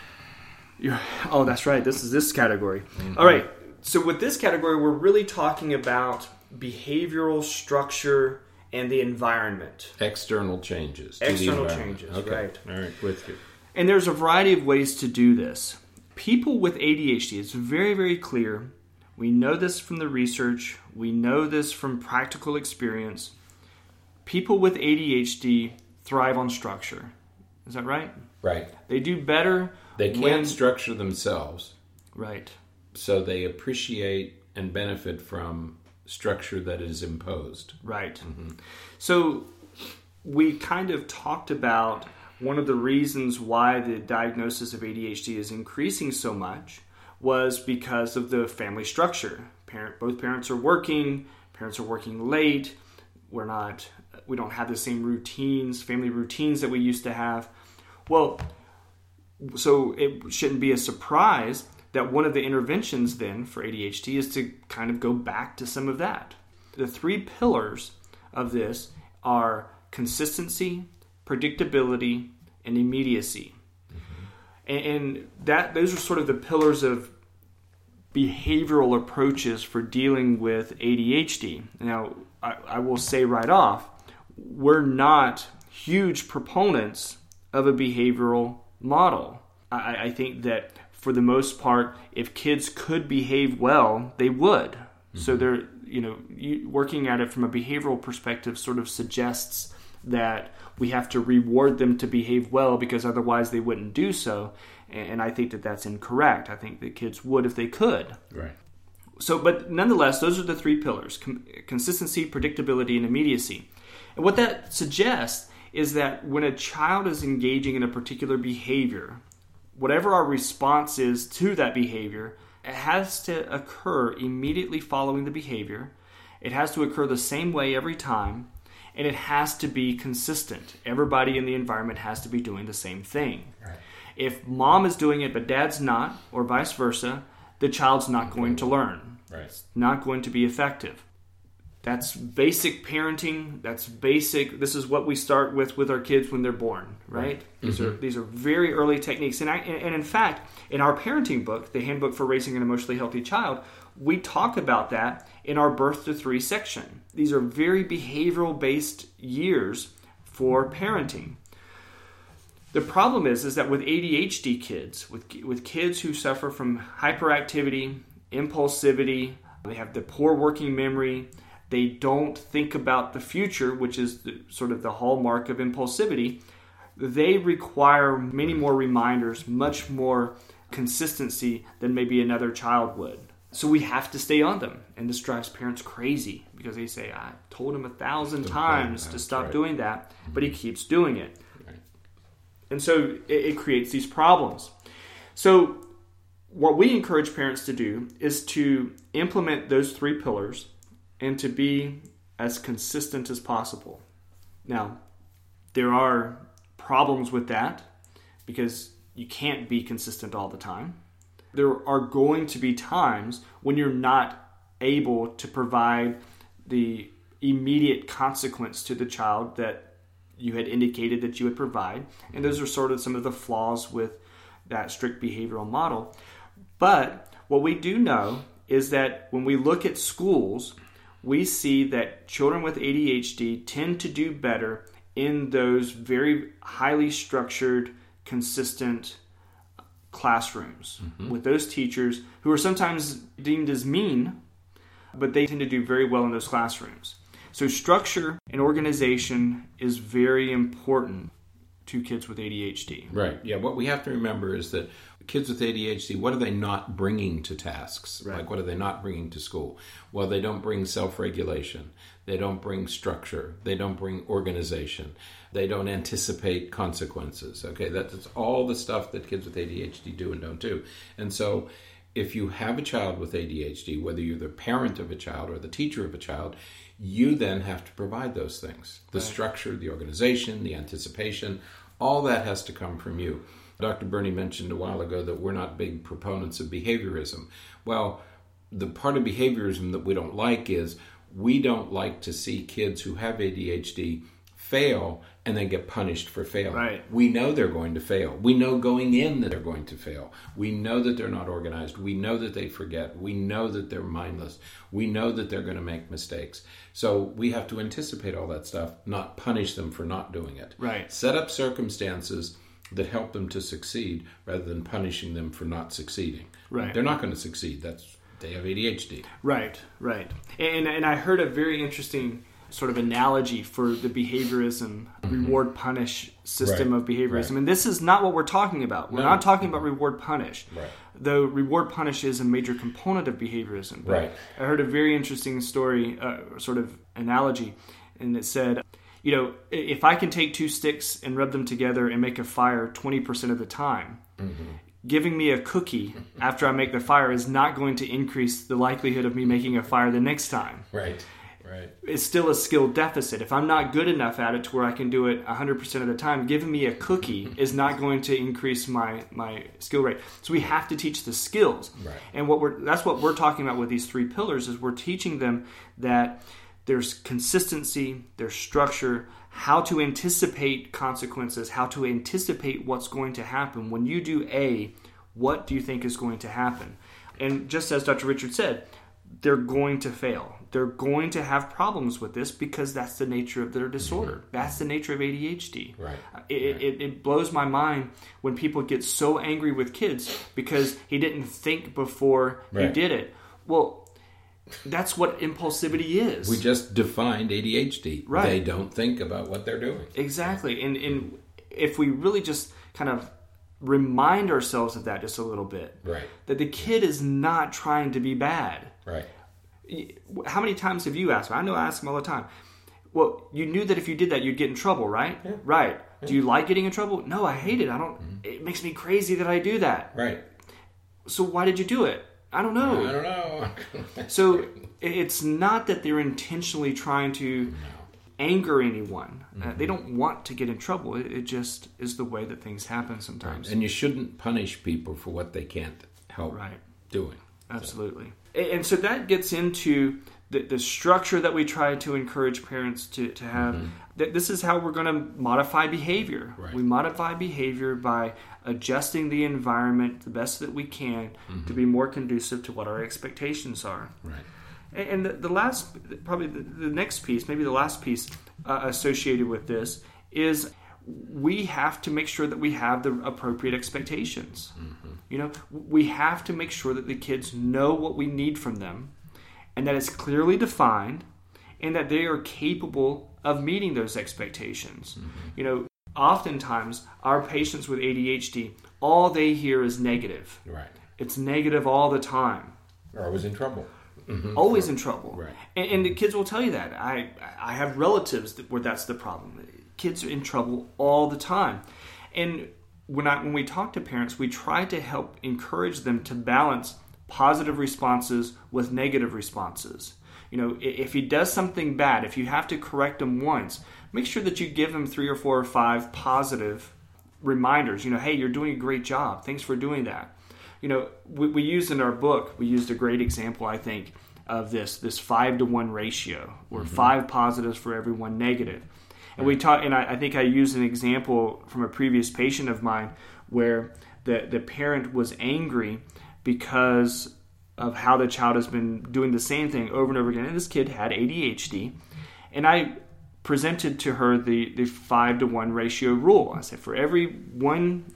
You're, oh, that's right. This is this category. Mm-hmm. All right. So with this category, we're really talking about behavioral structure and the environment. External changes. External changes, okay. right. All right, with you. And there's a variety of ways to do this. People with A D H D, it's very, very clear. We know this from the research. We know this from practical experience. People with A D H D thrive on structure. Is that right? Right. They do better. They can't when, structure themselves. Right. So they appreciate and benefit from structure that is imposed. Right. Mm-hmm. So we kind of talked about one of the reasons why the diagnosis of A D H D is increasing so much was because of the family structure. Parent, both parents are working. Parents are working late. We're not. We don't have the same routines, family routines that we used to have. Well, so it shouldn't be a surprise that one of the interventions then for A D H D is to kind of go back to some of that. The three pillars of this are consistency, predictability, and immediacy. Mm-hmm. And, and that those are sort of the pillars of behavioral approaches for dealing with A D H D. Now, I, I will say right off, we're not huge proponents of a behavioral model. I, I think that for the most part, if kids could behave well, they would. Mm-hmm. So they're, you know, you, working at it from a behavioral perspective sort of suggests that we have to reward them to behave well because otherwise they wouldn't do so. And I think that that's incorrect. I think that kids would if they could. Right. So, but nonetheless, those are the three pillars: com- consistency, predictability, and immediacy. And what that suggests is that when a child is engaging in a particular behavior, whatever our response is to that behavior, it has to occur immediately following the behavior. It has to occur the same way every time, and it has to be consistent. Everybody in the environment has to be doing the same thing. Right. If mom is doing it but dad's not, or vice versa, the child's not going to learn. Right. It's not going to be effective. That's basic parenting. That's basic. This is what we start with with our kids when they're born, right? right. These mm-hmm. are these are very early techniques. And I, and in fact, in our parenting book, the Handbook for Raising an Emotionally Healthy Child, we talk about that in our birth to three section. These are very behavioral based years for parenting. The problem is, is that with A D H D kids, with with kids who suffer from hyperactivity, impulsivity, they have the poor working memory, they don't think about the future, which is the, sort of the hallmark of impulsivity, they require many more reminders, much more consistency than maybe another child would. So we have to stay on them. And this drives parents crazy because they say, I told him a thousand times to stop right. doing that, but he keeps doing it. Right. And so it, it creates these problems. So what we encourage parents to do is to implement those three pillars and to be as consistent as possible. Now, there are problems with that because you can't be consistent all the time. There are going to be times when you're not able to provide the immediate consequence to the child that you had indicated that you would provide. And those are sort of some of the flaws with that strict behavioral model. But what we do know is that when we look at schools, we see that children with A D H D tend to do better in those very highly structured, consistent classrooms mm-hmm. with those teachers who are sometimes deemed as mean, but they tend to do very well in those classrooms. So structure and organization is very important to kids with A D H D. Right. Yeah. What we have to remember is that kids with A D H D, what are they not bringing to tasks? Right. Like, what are they not bringing to school? Well, they don't bring self-regulation. They don't bring structure. They don't bring organization. They don't anticipate consequences. Okay, that's all the stuff that kids with A D H D do and don't do. And so if you have a child with A D H D, whether you're the parent of a child or the teacher of a child, you then have to provide those things. The right. structure, the organization, the anticipation, all that has to come from you. Doctor Berney mentioned a while ago that we're not big proponents of behaviorism. Well, the part of behaviorism that we don't like is we don't like to see kids who have A D H D fail and then get punished for failing. Right. We know they're going to fail. We know going in that they're going to fail. We know that they're not organized. We know that they forget. We know that they're mindless. We know that they're going to make mistakes. So we have to anticipate all that stuff, not punish them for not doing it. Right. Set up circumstances that help them to succeed rather than punishing them for not succeeding. Right. They're not going to succeed. That's they have A D H D. Right, right. And and I heard a very interesting sort of analogy for the behaviorism, mm-hmm. reward-punish system right. of behaviorism. Right. And this is not what we're talking about. We're no. not talking about reward-punish. Right. Though reward-punish is a major component of behaviorism. But right. I heard a very interesting story, uh, sort of analogy, and it said, you know, if I can take two sticks and rub them together and make a fire twenty percent of the time, mm-hmm. giving me a cookie after I make the fire is not going to increase the likelihood of me making a fire the next time. Right. Right. It's still a skill deficit. If I'm not good enough at it to where I can do it one hundred percent of the time, giving me a cookie is not going to increase my, my skill rate. So we have to teach the skills. Right. And what we're that's what we're talking about with these three pillars is we're teaching them that there's consistency, there's structure, how to anticipate consequences, how to anticipate what's going to happen. When you do A, what do you think is going to happen? And just as Doctor Richard said, they're going to fail. They're going to have problems with this because that's the nature of their disorder. Mm-hmm. That's the nature of A D H D. Right. It, right. It, it blows my mind when people get so angry with kids because he didn't think before right. he did it. Well, that's what impulsivity is. We just defined A D H D. Right. They don't think about what they're doing. Exactly. And, and if we really just kind of remind ourselves of that just a little bit, right. that the kid is not trying to be bad. Right. How many times have you asked me? I know I ask them all the time. Well, you knew that if you did that, you'd get in trouble, right? Yeah. Right. Yeah. Do you like getting in trouble? No, I hate it. I don't. Mm-hmm. It makes me crazy that I do that. Right. So why did you do it? I don't know. I don't know. So it's not that they're intentionally trying to no. anger anyone. Mm-hmm. Uh, they don't want to get in trouble. It, it just is the way that things happen sometimes. Right. And you shouldn't punish people for what they can't help right. doing. Absolutely. So. And so that gets into the, the structure that we try to encourage parents to, to have. Mm-hmm. That this is how we're going to modify behavior. Right. We modify behavior by adjusting the environment the best that we can mm-hmm. to be more conducive to what our expectations are. Right. And, and the, the last, probably the, the next piece, maybe the last piece uh, associated with this is we have to make sure that we have the appropriate expectations. Mm-hmm. You know, we have to make sure that the kids know what we need from them and that it's clearly defined and that they are capable of meeting those expectations. Mm-hmm. You know, oftentimes our patients with A D H D, all they hear is negative. Right. It's negative all the time. They're always in trouble. Mm-hmm. Always in trouble. Right. And, and the kids will tell you that. I I have relatives that, where that's the problem. Kids are in trouble all the time. And when I when we talk to parents, we try to help encourage them to balance positive responses with negative responses. You know, if he does something bad, if you have to correct him once, make sure that you give him three or four or five positive reminders. You know, hey, you're doing a great job. Thanks for doing that. You know, we, we used in our book, we used a great example, I think, of this, this five to one ratio, where mm-hmm. five positives for every one negative. And we talk, and I, I think I used an example from a previous patient of mine where the, the parent was angry because of how the child has been doing the same thing over and over again. And this kid had A D H D. And I presented to her the, the five to one ratio rule. I said, for every one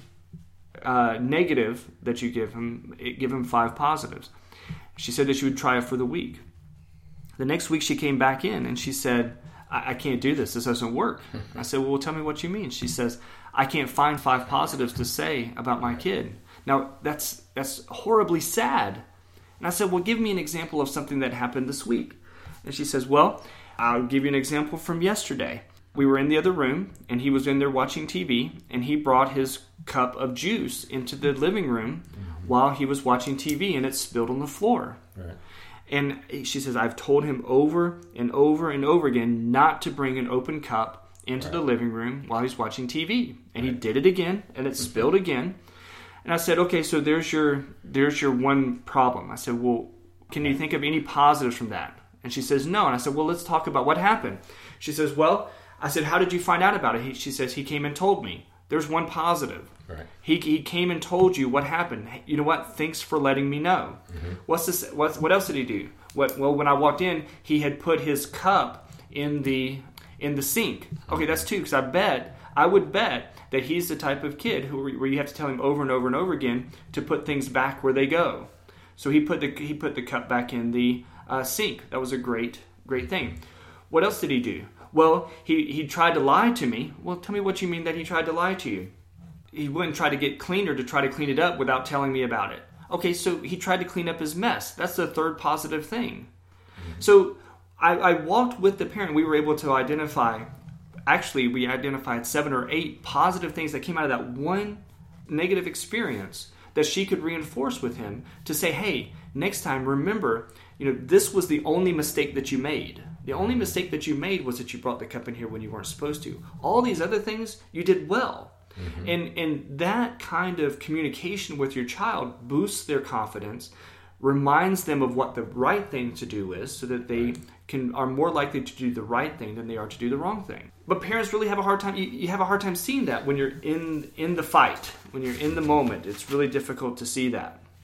uh, negative that you give him, give him five positives. She said that she would try it for the week. The next week she came back in and she said, I, I can't do this. This doesn't work. I said, well, tell me what you mean. She says, I can't find five positives to say about my kid. Now, that's that's horribly sad. And I said, well, give me an example of something that happened this week. And she says, well, I'll give you an example from yesterday. We were in the other room, and he was in there watching T V, and he brought his cup of juice into the living room mm-hmm. while he was watching T V, and it spilled on the floor. Right. And she says, I've told him over and over and over again not to bring an open cup into right. the living room while he's watching T V. And right. he did it again, and it mm-hmm. spilled again. And I said, okay, so there's your there's your one problem. I said, well, can you think of any positives from that? And she says, no. And I said, well, let's talk about what happened. She says, well, I said, how did you find out about it? He, she says, he came and told me. There's one positive. Right. He he came and told you what happened. You know what? Thanks for letting me know. Mm-hmm. What's this? What's, what else did he do? What? Well, when I walked in, he had put his cup in the in the sink. Okay, that's two. Because I bet I would bet that he's the type of kid who where you have to tell him over and over and over again to put things back where they go. So he put the he put the cup back in the uh, sink. That was a great great thing. What else did he do? Well, he, he tried to lie to me. Well, tell me what you mean that he tried to lie to you. He wouldn't try to get cleaner to try to clean it up without telling me about it. Okay, so he tried to clean up his mess. That's the third positive thing. Mm-hmm. So I, I walked with the parent. We were able to identify, actually we identified seven or eight positive things that came out of that one negative experience that she could reinforce with him to say, hey, next time remember, you know, this was the only mistake that you made. The only mistake that you made was that you brought the cup in here when you weren't supposed to. All these other things, you did well. Mm-hmm. And and that kind of communication with your child boosts their confidence, reminds them of what the right thing to do is so that they can are more likely to do the right thing than they are to do the wrong thing. But parents really have a hard time, you, you have a hard time seeing that when you're in, in the fight, when you're in the moment. It's really difficult to see that.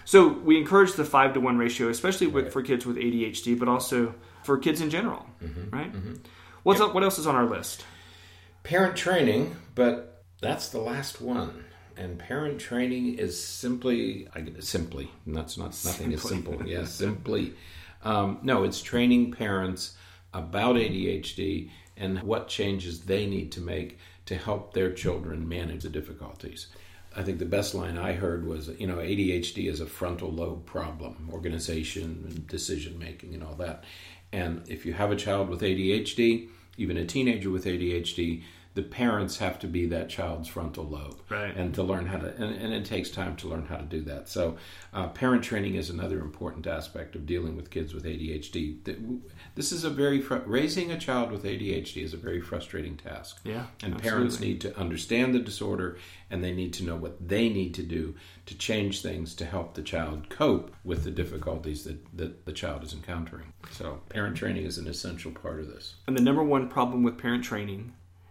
So we encourage the five to one ratio, especially with, Right. for kids with A D H D, but also for kids in general, Mm-hmm. right? Mm-hmm. What's up, what else is on our list? Parent training, but that's the last one. And parent training is simply, I, simply, that's not, nothing is Simply. simple. Yeah, simply. Um, no, it's training parents about A D H D and what changes they need to make to help their children manage the difficulties. I think the best line I heard was, you know, A D H D is a frontal lobe problem, organization and decision making and all that. And if you have a child with A D H D, even a teenager with A D H D, the parents have to be that child's frontal lobe, Right. and to learn how to, and, and it takes time to learn how to do that. So, uh, parent training is another important aspect of dealing with kids with A D H D. This is a very fr- raising a child with A D H D is a very frustrating task. Yeah, and absolutely. parents need to understand the disorder, and they need to know what they need to do to change things to help the child cope with the difficulties that, that the child is encountering. So, parent training is an essential part of this. And the number one problem with parent training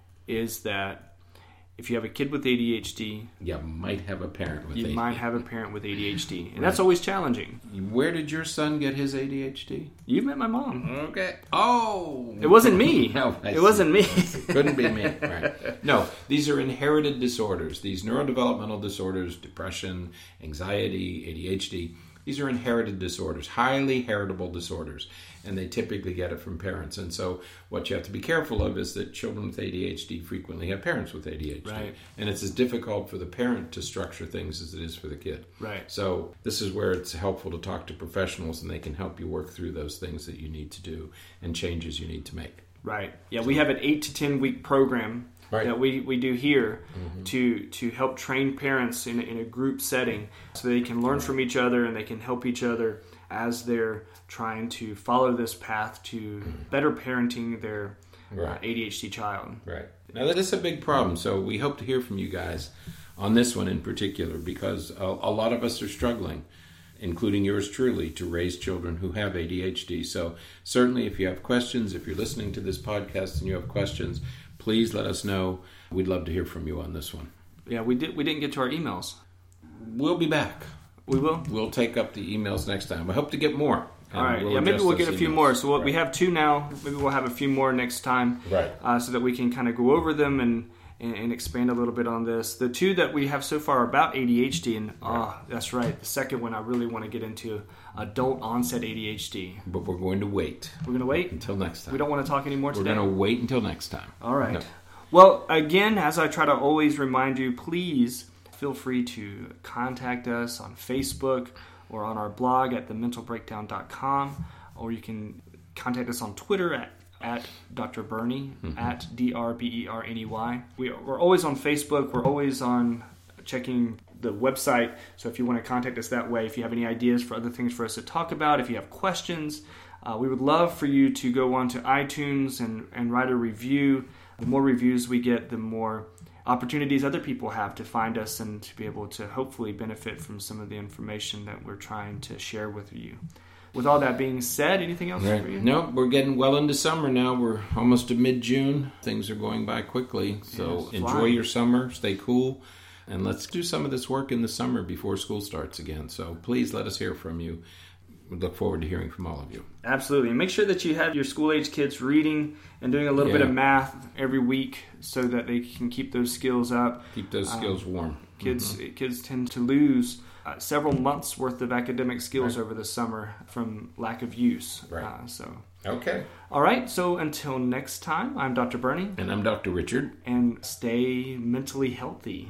is that if you have a kid with A D H D, You might have a parent with you A D H D. might have a parent with A D H D. And that's always challenging. Where did your son get his A D H D? You've met my mom. Okay. Oh! It wasn't me. No, I it see. wasn't me. Couldn't be me. Right. No, these are inherited disorders. These neurodevelopmental disorders, depression, anxiety, A D H D, these are inherited disorders, highly heritable disorders, and they typically get it from parents. And so what you have to be careful of is that children with A D H D frequently have parents with A D H D. Right. And it's as difficult for the parent to structure things as it is for the kid. Right. So this is where it's helpful to talk to professionals, and they can help you work through those things that you need to do and changes you need to make. Right. Yeah, we have an eight to ten week program Right. that we, we do here Mm-hmm. to to help train parents in, in a group setting so they can learn from each other and they can help each other as they're trying to follow this path to better parenting their uh, Right. A D H D child. Right. Now, that is a big problem, so we hope to hear from you guys on this one in particular, because a, a lot of us are struggling, including yours truly, to raise children who have A D H D. So certainly if you have questions, if you're listening to this podcast and you have questions, please let us know. We'd love to hear from you on this one. Yeah, we did we didn't get to our emails. We'll be back. We will? We'll take up the emails next time. I hope to get more. and All right. we'll Yeah, maybe adjust we'll get those a few emails. more. So we'll, we Right. have two now. Maybe we'll have a few more next time. Right. Uh, so that we can kind of go over them and, and, and expand a little bit on this. The two that we have so far are about A D H D. And, oh, that's right. The second one I really want to get into, adult onset A D H D. But we're going to wait We're going to wait. until next time. We don't want to talk anymore We're today. going to wait until next time. All right. No. Well, again, as I try to always remind you, please feel free to contact us on Facebook or on our blog at the mental breakdown dot com, or you can contact us on Twitter at, at Doctor Berney, mm-hmm. at D R B E R N E Y. We, we're always on Facebook. We're always on checking the website. So if you want to contact us that way, if you have any ideas for other things for us to talk about, if you have questions, uh, we would love for you to go on to iTunes and, and write a review. The more reviews we get, the more opportunities other people have to find us and to be able to hopefully benefit from some of the information that we're trying to share with you. With all that being said, anything else Right. for you? No, we're getting well into summer now. We're almost to mid-June. Things are going by quickly. So Yes, enjoy flying. your summer. Stay cool. And let's do some of this work in the summer before school starts again. So please let us hear from you. We look forward to hearing from all of you. Absolutely. And make sure that you have your school-age kids reading and doing a little Yeah. bit of math every week so that they can keep those skills up. Keep those skills Um, warm. Kids Mhm. kids tend to lose uh, several months worth of academic skills Right. over the summer from lack of use. Right. Uh, so, Okay. all right. So until next time, I'm Doctor Berney, And I'm Doctor Richard. and stay mentally healthy.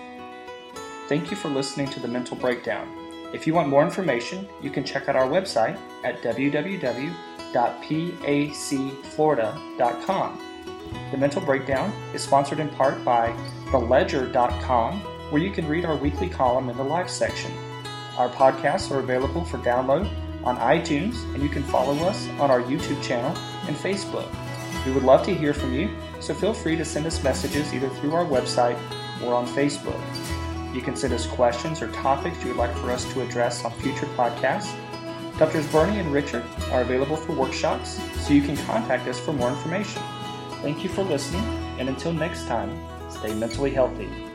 Thank you for listening to The Mental Breakdown. If you want more information, you can check out our website at w w w dot p a c florida dot com. The Mental Breakdown is sponsored in part by the ledger dot com, where you can read our weekly column in the Live section. Our podcasts are available for download on iTunes, and you can follow us on our YouTube channel and Facebook. We would love to hear from you, so feel free to send us messages either through our website or on Facebook. You can send us questions or topics you would like for us to address on future podcasts. Doctors Berney and Richard are available for workshops, so you can contact us for more information. Thank you for listening, and until next time, stay mentally healthy.